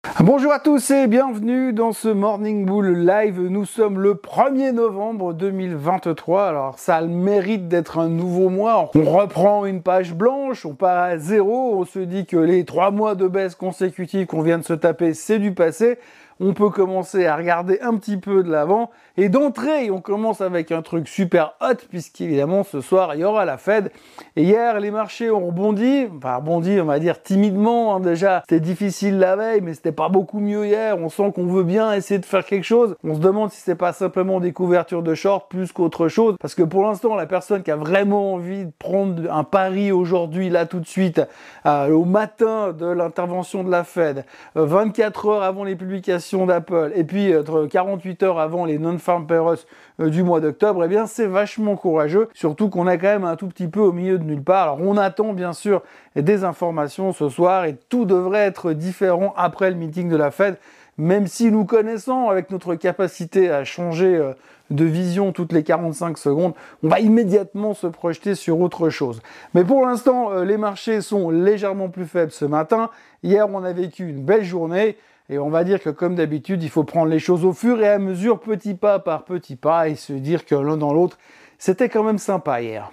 Bonjour à tous et bienvenue dans ce Morning Bull Live. Nous sommes le 1er novembre 2023. Alors ça a le mérite d'être un nouveau mois. On reprend une page blanche, on part à zéro. On se dit que les 3 mois de baisse consécutive qu'on vient de se taper, c'est du passé. On peut commencer à regarder un petit peu de l'avant. Et d'entrée, on commence avec un truc super hot, puisqu'évidemment, ce soir, il y aura la Fed. Et hier, les marchés ont rebondi. Enfin, rebondi, on va dire timidement. Hein, déjà, c'était difficile la veille, mais c'était pas beaucoup mieux hier. On sent qu'on veut bien essayer de faire quelque chose. On se demande si c'est pas simplement des couvertures de short plus qu'autre chose. Parce que pour l'instant, la personne qui a vraiment envie de prendre un pari aujourd'hui, là, tout de suite, au matin de l'intervention de la Fed, 24 heures avant les publications d'Apple et puis 48 heures avant les non-farm payrolls du mois d'octobre, eh bien c'est vachement courageux, surtout qu'on est quand même un tout petit peu au milieu de nulle part. Alors on attend bien sûr des informations ce soir et tout devrait être différent après le meeting de la Fed, même si nous connaissons avec notre capacité à changer de vision toutes les 45 secondes, on va immédiatement se projeter sur autre chose. Mais pour l'instant, les marchés sont légèrement plus faibles ce matin. Hier, on a vécu une belle journée. Et on va dire que comme d'habitude, il faut prendre les choses au fur et à mesure, petit pas par petit pas, et se dire que l'un dans l'autre, c'était quand même sympa hier.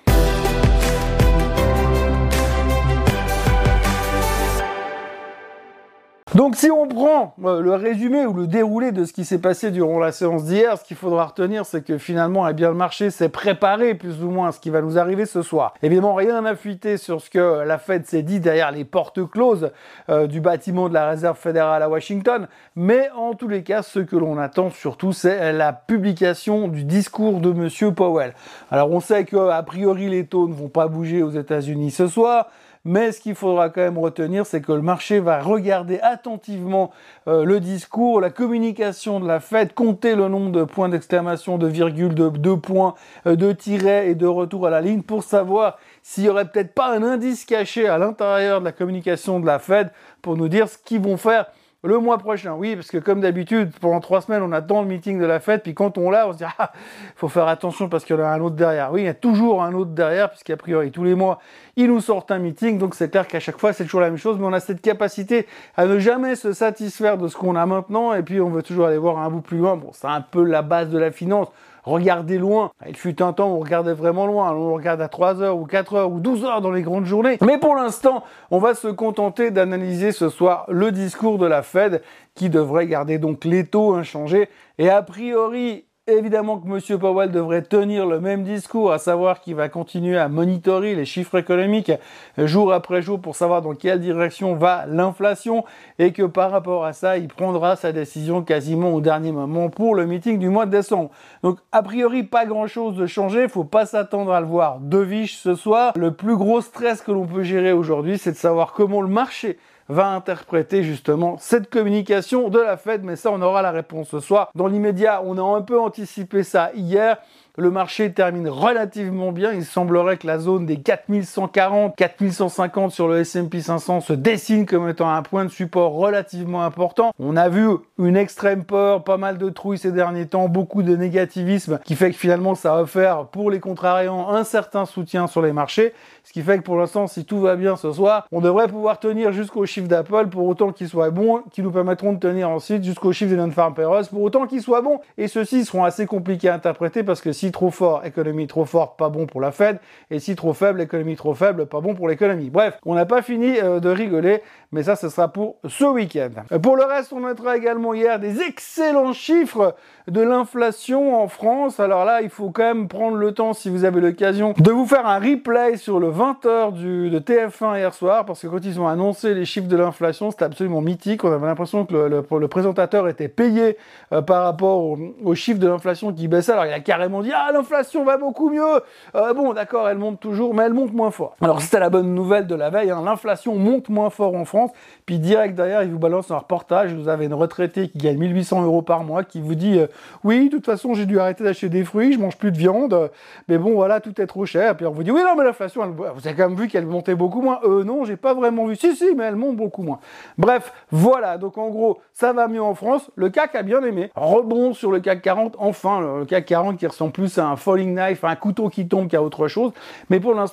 Donc si on prend le résumé ou le déroulé de ce qui s'est passé durant la séance d'hier, ce qu'il faudra retenir, c'est que finalement, le marché s'est préparé plus ou moins à ce qui va nous arriver ce soir. Évidemment, rien n'a fuité sur ce que la Fed s'est dit derrière les portes closes du bâtiment de la Réserve fédérale à Washington, mais en tous les cas, ce que l'on attend surtout, c'est la publication du discours de Monsieur Powell. Alors on sait qu'a priori, les taux ne vont pas bouger aux États-Unis ce soir, mais ce qu'il faudra quand même retenir, c'est que le marché va regarder attentivement le discours, la communication de la Fed, compter le nombre de points d'exclamation, de virgules, de points, de tirets et de retour à la ligne pour savoir s'il y aurait peut-être pas un indice caché à l'intérieur de la communication de la Fed pour nous dire ce qu'ils vont faire le mois prochain. Oui, parce que comme d'habitude, pendant 3 semaines, on attend le meeting de la Fed, puis quand on l'a, on se dit « Ah, faut faire attention parce qu'il y en a un autre derrière. » Oui, il y a toujours un autre derrière, puisqu'a priori, tous les mois, ils nous sortent un meeting, donc c'est clair qu'à chaque fois, c'est toujours la même chose, mais on a cette capacité à ne jamais se satisfaire de ce qu'on a maintenant, et puis on veut toujours aller voir un bout plus loin. Bon, c'est un peu la base de la finance. Regardez loin. Il fut un temps où on regardait vraiment loin. On regarde à 3 heures ou 4 heures ou 12 heures dans les grandes journées. Mais pour l'instant, on va se contenter d'analyser ce soir le discours de la Fed qui devrait garder donc les taux inchangés. Et a priori, évidemment que M. Powell devrait tenir le même discours, à savoir qu'il va continuer à monitorer les chiffres économiques jour après jour pour savoir dans quelle direction va l'inflation et que par rapport à ça, il prendra sa décision quasiment au dernier moment pour le meeting du mois de décembre. Donc a priori, pas grand-chose de changé, faut pas s'attendre à le voir dovish ce soir. Le plus gros stress que l'on peut gérer aujourd'hui, c'est de savoir comment le marché va interpréter justement cette communication de la Fed, mais ça on aura la réponse ce soir. Dans l'immédiat, on a un peu anticipé ça hier. Le marché termine relativement bien. Il semblerait que la zone des 4140, 4150 sur le S&P 500 se dessine comme étant un point de support relativement important. On a vu une extrême peur, pas mal de trouilles ces derniers temps, beaucoup de négativisme qui fait que finalement ça va faire pour les contrariants un certain soutien sur les marchés. Ce qui fait que pour l'instant, si tout va bien ce soir, on devrait pouvoir tenir jusqu'au chiffre d'Apple pour autant qu'ils soient bons, qui nous permettront de tenir ensuite jusqu'au chiffre des non-farm payrolls pour autant qu'ils soient bons. Et ceux-ci seront assez compliqués à interpréter parce que si trop fort, économie trop forte, pas bon pour la Fed, et si trop faible, économie trop faible, pas bon pour l'économie. Bref, on n'a pas fini de rigoler, mais ça, ce sera pour ce week-end. Pour le reste, on notera également hier des excellents chiffres de l'inflation en France. Alors là, il faut quand même prendre le temps, si vous avez l'occasion, de vous faire un replay sur le 20h de TF1 hier soir, parce que quand ils ont annoncé les chiffres de l'inflation, c'était absolument mythique. On avait l'impression que le présentateur était payé par rapport aux chiffres de l'inflation qui baissaient. Alors il a carrément dit « Ah, l'inflation va beaucoup mieux !» Bon, d'accord, elle monte toujours, mais elle monte moins fort. Alors c'était la bonne nouvelle de la veille, hein. L'inflation monte moins fort en France, puis direct derrière, ils vous balancent un reportage. Vous avez une retraitée qui gagne 1800 € par mois, qui vous dit oui, de toute façon, j'ai dû arrêter d'acheter des fruits, je mange plus de viande, mais bon, voilà, tout est trop cher. Puis on vous dit, oui, non, mais l'inflation, vous avez quand même vu qu'elle montait beaucoup moins. Non, j'ai pas vraiment vu. Si, mais elle monte beaucoup moins. Bref, voilà. Donc, en gros, ça va mieux en France. Le CAC a bien aimé. Rebond sur le CAC 40. Enfin, le CAC 40 qui ressemble plus à un falling knife, à un couteau qui tombe qu'à autre chose. Mais pour l'instant,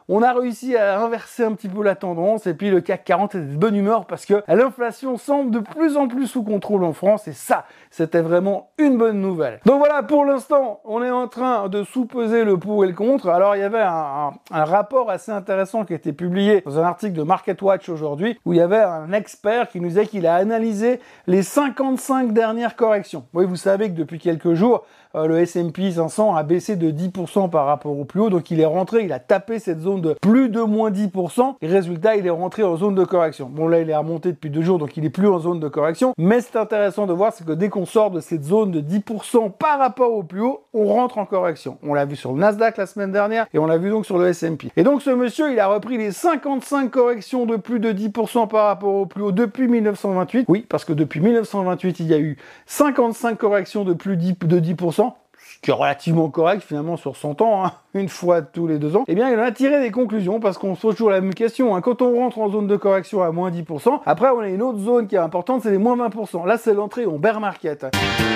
on a réussi à inverser un petit peu la tendance et puis le CAC 40 est de bonne humeur parce que l'inflation semble de plus en plus sous contrôle en France et ça, c'était vraiment une bonne nouvelle. Donc voilà, pour l'instant, on est en train de sous-peser le pour et le contre. Alors il y avait un rapport assez intéressant qui a été publié dans un article de MarketWatch aujourd'hui où il y avait un expert qui nous disait qu'il a analysé les 55 dernières corrections. Oui, vous savez que depuis quelques jours, le S&P 500 a baissé de 10% par rapport au plus haut, donc il est rentré, il a tapé cette zone de plus de moins 10%, et résultat, il est rentré en zone de correction. Bon là, il est remonté depuis 2 jours, donc il est plus en zone de correction, mais c'est intéressant de voir, c'est que dès qu'on sort de cette zone de 10% par rapport au plus haut, on rentre en correction. On l'a vu sur le Nasdaq la semaine dernière, et on l'a vu donc sur le S&P. Et donc ce monsieur, il a repris les 55 corrections de plus de 10% par rapport au plus haut depuis 1928. Oui, parce que depuis 1928, il y a eu 55 corrections de plus de 10%. Ce qui est relativement correct finalement sur 100 ans, hein, une fois tous les 2 ans, eh bien il en a tiré des conclusions parce qu'on se pose toujours la même question. Hein. Quand on rentre en zone de correction à moins 10%, après on a une autre zone qui est importante, c'est les moins 20%. Là c'est l'entrée en bear market.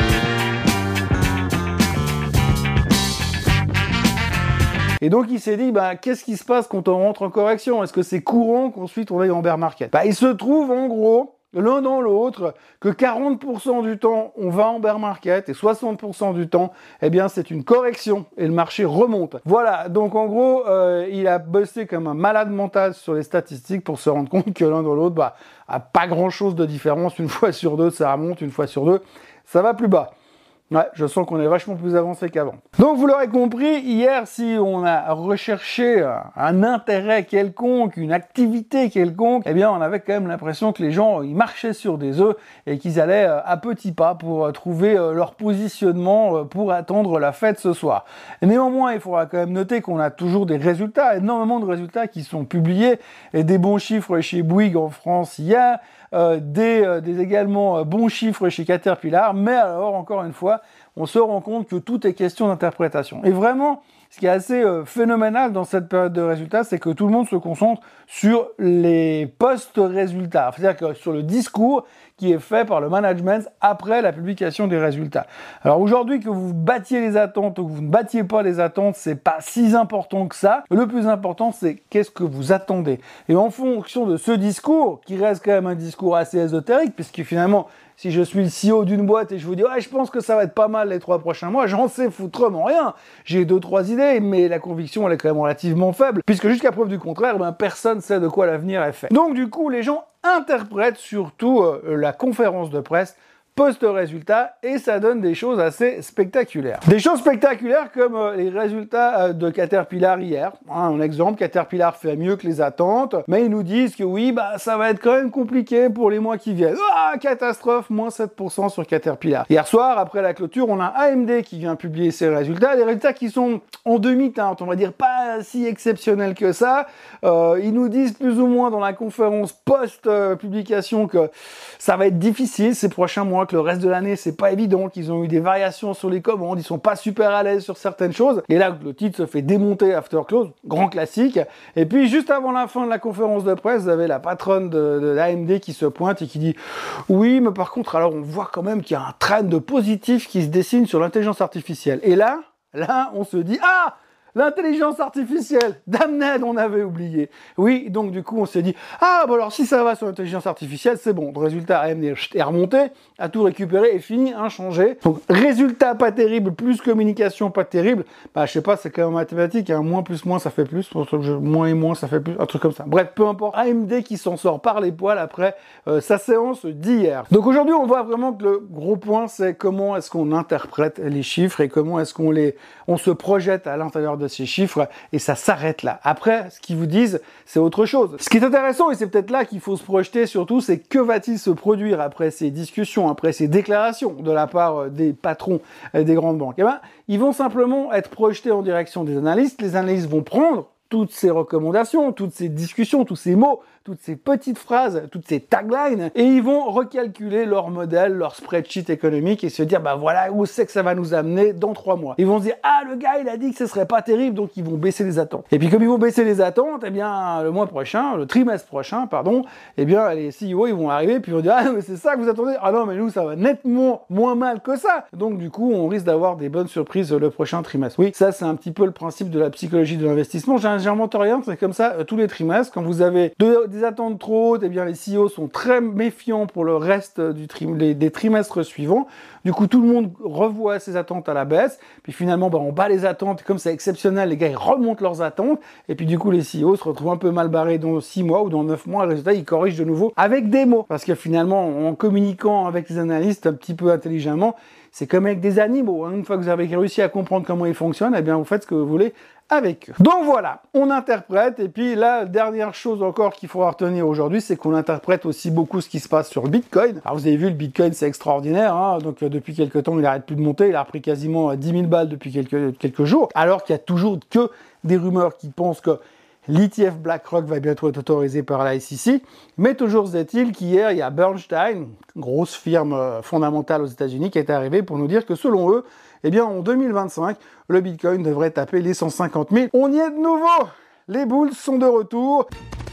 Et donc il s'est dit, qu'est-ce qui se passe quand on rentre en correction? Est-ce que c'est courant qu'ensuite on aille en bear market? Il se trouve en gros, l'un dans l'autre, que 40% du temps, on va en bear market et 60% du temps, eh bien, c'est une correction et le marché remonte. Voilà, donc en gros, il a bossé comme un malade mental sur les statistiques pour se rendre compte que l'un dans l'autre, a pas grand-chose de différence. Une fois sur deux, ça remonte, une fois sur deux, ça va plus bas. Ouais, je sens qu'on est vachement plus avancé qu'avant. Donc vous l'aurez compris, hier, si on a recherché un intérêt quelconque, une activité quelconque, eh bien on avait quand même l'impression que les gens, ils marchaient sur des œufs et qu'ils allaient à petits pas pour trouver leur positionnement pour attendre la fête ce soir. Néanmoins, il faudra quand même noter qu'on a toujours des résultats, énormément de résultats qui sont publiés et des bons chiffres chez Bouygues en France hier. Des également bons chiffres chez Caterpillar, mais alors, encore une fois, on se rend compte que tout est question d'interprétation. Et vraiment, ce qui est assez phénoménal dans cette période de résultats, c'est que tout le monde se concentre sur les post-résultats, c'est-à-dire que sur le discours qui est fait par le management après la publication des résultats. Alors aujourd'hui, que vous battiez les attentes ou que vous ne battiez pas les attentes, c'est pas si important que ça. Le plus important, c'est qu'est-ce que vous attendez. Et en fonction de ce discours, qui reste quand même un discours assez ésotérique, puisque finalement, si je suis le CEO d'une boîte et je vous dis « Ouais, je pense que ça va être pas mal les 3 prochains mois », j'en sais foutrement rien. J'ai 2-3 idées, mais la conviction, elle est quand même relativement faible, puisque jusqu'à preuve du contraire, personne sait de quoi l'avenir est fait. Donc du coup, les gens interprètent surtout la conférence de presse post-résultat et ça donne des choses assez spectaculaires. Des choses spectaculaires comme les résultats de Caterpillar hier. Un exemple, Caterpillar fait mieux que les attentes, mais ils nous disent que oui, ça va être quand même compliqué pour les mois qui viennent. Ah, catastrophe, moins 7% sur Caterpillar. Hier soir, après la clôture, on a AMD qui vient publier ses résultats, des résultats qui sont en demi-teinte, on va dire pas si exceptionnels que ça. Ils nous disent plus ou moins dans la conférence post-publication que ça va être difficile ces prochains mois, que le reste de l'année, c'est pas évident, qu'ils ont eu des variations sur les commandes, ils sont pas super à l'aise sur certaines choses. Et là, le titre se fait démonter after close, grand classique. Et puis, juste avant la fin de la conférence de presse, vous avez la patronne de l'AMD qui se pointe et qui dit « Oui, mais par contre, alors on voit quand même qu'il y a un trend positif qui se dessine sur l'intelligence artificielle. » Et là, on se dit « Ah !» L'intelligence artificielle, damned, on avait oublié. Oui, donc du coup, on s'est dit, alors si ça va sur l'intelligence artificielle, c'est bon. Le résultat AMD est remonté, a tout récupéré et fini, inchangé. Donc, résultat pas terrible, plus communication pas terrible. Je sais pas, c'est quand même mathématique, hein. Moins plus moins, ça fait plus. Moins et moins, ça fait plus. Un truc comme ça. Bref, peu importe. AMD qui s'en sort par les poils après sa séance d'hier. Donc aujourd'hui, on voit vraiment que le gros point, c'est comment est-ce qu'on interprète les chiffres et comment est-ce on se projette à l'intérieur de ces chiffres et ça s'arrête là. Après, ce qu'ils vous disent, c'est autre chose. Ce qui est intéressant, et c'est peut-être là qu'il faut se projeter surtout, c'est que va-t-il se produire après ces discussions, après ces déclarations de la part des patrons des grandes banques? Ils vont simplement être projetés en direction des analystes. Les analystes vont prendre toutes ces recommandations, toutes ces discussions, tous ces mots toutes ces petites phrases, toutes ces taglines, et ils vont recalculer leur modèle, leur spreadsheet économique et se dire, bah voilà où c'est que ça va nous amener dans 3 mois. Ils vont se dire, ah, le gars, il a dit que ce serait pas terrible, donc ils vont baisser les attentes. Et puis comme ils vont baisser les attentes, eh bien, le trimestre prochain, pardon, eh bien, les CEO, ils vont arriver, puis ils vont dire, ah, mais c'est ça que vous attendez? Ah non, mais nous, ça va nettement moins mal que ça. Donc, du coup, on risque d'avoir des bonnes surprises le prochain trimestre. Oui, ça, c'est un petit peu le principe de la psychologie de l'investissement. J'invente rien, c'est comme ça tous les trimestres. Quand vous avez des attentes trop hautes, eh bien, les CEO sont très méfiants pour le reste des trimestres suivants. Du coup, tout le monde revoit ses attentes à la baisse. Puis finalement, on bat les attentes. Comme c'est exceptionnel, les gars, ils remontent leurs attentes. Et puis du coup, les CEO se retrouvent un peu mal barrés dans 6 mois ou dans 9 mois. Le résultat, ils corrigent de nouveau avec des mots. Parce que finalement, en communiquant avec les analystes un petit peu intelligemment, c'est comme avec des animaux. Une fois que vous avez réussi à comprendre comment ils fonctionnent, eh bien, vous faites ce que vous voulez avec eux. Donc voilà, on interprète, et puis la dernière chose encore qu'il faudra retenir aujourd'hui, c'est qu'on interprète aussi beaucoup ce qui se passe sur le Bitcoin. Alors vous avez vu, le Bitcoin c'est extraordinaire, hein, donc depuis quelques temps il n'arrête plus de monter, il a repris quasiment 10 000 balles depuis quelques jours, alors qu'il y a toujours que des rumeurs qui pensent que l'ETF BlackRock va bientôt être autorisé par la SEC, mais toujours est-il qu'hier, il y a Bernstein, grosse firme fondamentale aux États-Unis, qui est arrivée pour nous dire que selon eux, eh bien en 2025, le Bitcoin devrait taper les 150 000. On y est de nouveau! Les bulls sont de retour.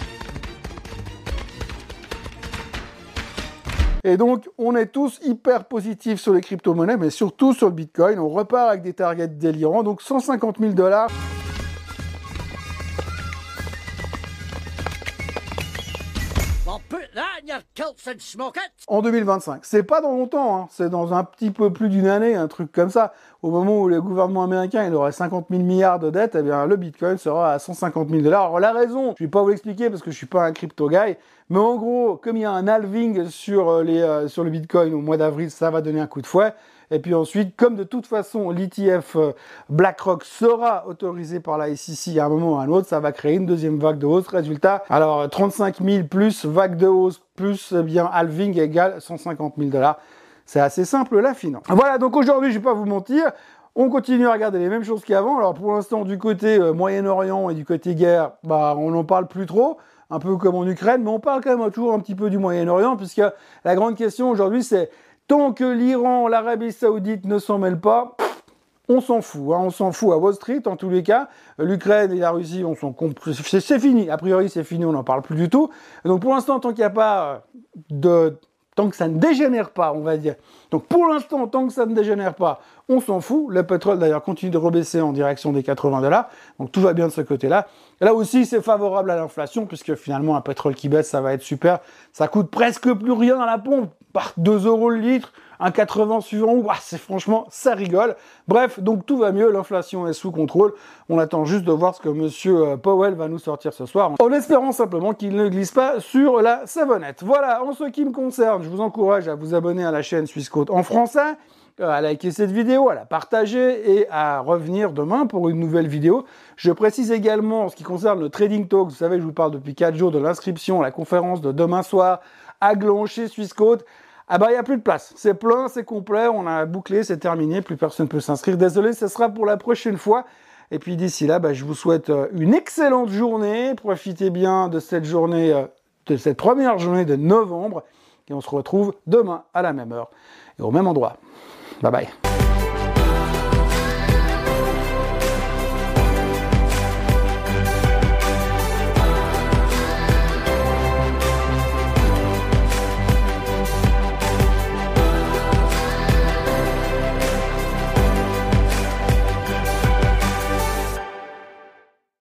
Et donc, on est tous hyper positifs sur les crypto-monnaies, mais surtout sur le Bitcoin. On repart avec des targets délirants, donc 150 000 $. En 2025. C'est pas dans longtemps, hein. C'est dans un petit peu plus d'une année, un truc comme ça. Au moment où le gouvernement américain il aurait 50 000 milliards de dettes, eh bien le Bitcoin sera à 150 000 $. Alors la raison, je vais pas vous l'expliquer parce que je suis pas un crypto guy, mais en gros, comme il y a un halving sur le Bitcoin au mois d'avril, ça va donner un coup de fouet. Et puis ensuite, comme de toute façon, l'ETF BlackRock sera autorisé par la SEC à un moment ou à un autre, ça va créer une deuxième vague de hausse. Résultat, alors 35 000 plus vague de hausse plus bien halving égale 150 000 $. C'est assez simple la finance. Voilà, donc aujourd'hui, je vais pas vous mentir, on continue à regarder les mêmes choses qu'avant. Alors pour l'instant, du côté Moyen-Orient et du côté guerre, on n'en parle plus trop, un peu comme en Ukraine, mais on parle quand même toujours un petit peu du Moyen-Orient, puisque la grande question aujourd'hui, c'est tant que l'Iran, l'Arabie Saoudite ne s'en mêlent pas, on s'en fout. On s'en fout à Wall Street, en tous les cas. L'Ukraine et la Russie, c'est fini. A priori, c'est fini, on n'en parle plus du tout. Donc pour l'instant, tant qu'il n'y a pas tant que ça ne dégénère pas, on va dire. Donc pour l'instant, tant que ça ne dégénère pas, on s'en fout. Le pétrole, d'ailleurs, continue de rebaisser en direction des 80 $. Donc tout va bien de ce côté-là. Là aussi, c'est favorable à l'inflation, puisque finalement, un pétrole qui baisse, ça va être super. Ça coûte presque plus rien à la pompe, par 2 € le litre. Un 80 suivant, c'est franchement, ça rigole. Bref, donc tout va mieux, l'inflation est sous contrôle. On attend juste de voir ce que monsieur Powell va nous sortir ce soir, en espérant simplement qu'il ne glisse pas sur la savonnette. Voilà, en ce qui me concerne, je vous encourage à vous abonner à la chaîne Swissquote en français, à liker cette vidéo, à la partager et à revenir demain pour une nouvelle vidéo. Je précise également, en ce qui concerne le Trading Talk, vous savez, je vous parle depuis 4 jours de l'inscription à la conférence de demain soir à Gland chez Swissquote. Ah il n'y a plus de place. C'est plein, c'est complet, on a bouclé, c'est terminé, plus personne ne peut s'inscrire. Désolé, ce sera pour la prochaine fois. Et puis d'ici là, je vous souhaite une excellente journée. Profitez bien de cette journée, de cette première journée de novembre. Et on se retrouve demain à la même heure et au même endroit. Bye bye.